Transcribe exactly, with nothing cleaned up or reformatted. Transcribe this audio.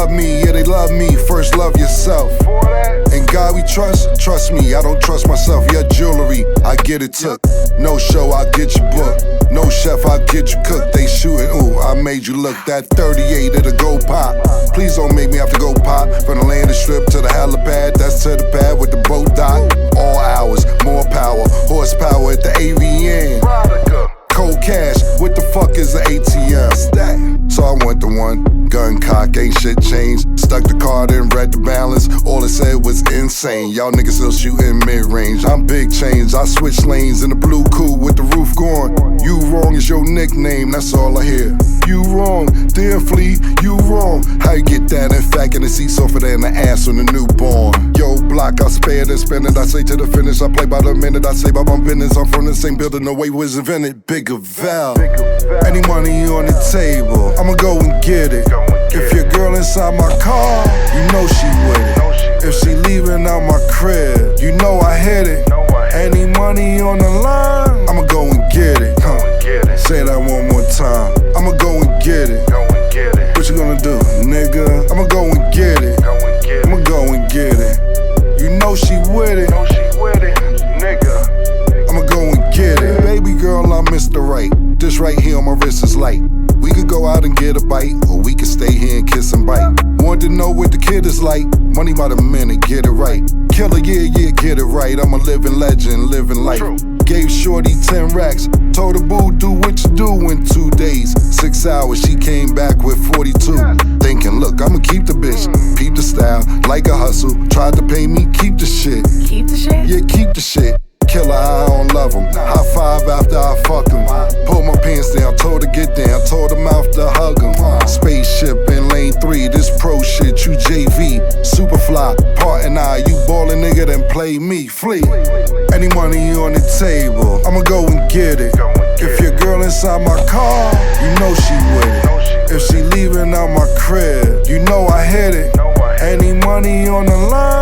love me, yeah, they love me. First love yourself. In God we trust, trust me, I don't trust myself. Your jewelry, I get it took. No show, I get you booked. No chef, I get you cooked. They shooting, ooh, I made you look. That thirty-eight, it'll go pop. Please don't make me have to go pop. From the landing strip to the helipad, that's to the pad with the boat dock. All hours, more power, horsepower at the A V N. Cold cash, what the fuck is an A T M? So I went to one, gun cock, ain't shit changed. Stuck the card in, read the balance, all it said was insane. Y'all niggas still shooting mid-range. I'm big change, I switch lanes in the blue coupe with the roof gone. You wrong is your nickname, that's all I hear. You wrong, dear flea, you wrong. How you get that? In fact, in the seat softer than the ass on the newborn. Yo, block, I spare it and spend it. I say to the finish, I play by the minute. I say by my business, I'm from the same building. The way was invented, Bigger Val. Any money on the table, I'ma go and get it. If your girl inside my car, you know she with it. If she leaving out my crib, you know I hit it. Any money on the line, I'ma go and get it. Huh. Say that one more time. I'ma go and get it. What you gonna do, nigga? I'ma go and get it. I'ma go and get it. You know she with it. I'ma go and get it. Baby girl, I'm Mister Right. This right here on my wrist is light. We could go out and get a bite, or we could stay here and kiss and bite. Want to know what the kid is like? Money by the minute, get it right. Killer, yeah, yeah, get it right. I'm a living legend, living life. Gave Shorty ten racks. Told her, boo, do what you do in two days. Six hours, she came back with forty-two. Thinking, look, I'ma keep the bitch. Peep the style, like a hustle. Tried to pay me, keep the shit. Keep the shit? Yeah, keep the shit. Killer, I don't love him. High five after I fuck him. Pulled my pants down, told her get down. Told her mouth to hug him. Spaceship in lane three, this pro shit, you J V. Superfly, part and I, you ballin' nigga, then play me, flee. Any money on the table, I'ma go and get it. If your girl inside my car, you know she with it. If she leaving out my crib, you know I hit it. Any money on the line,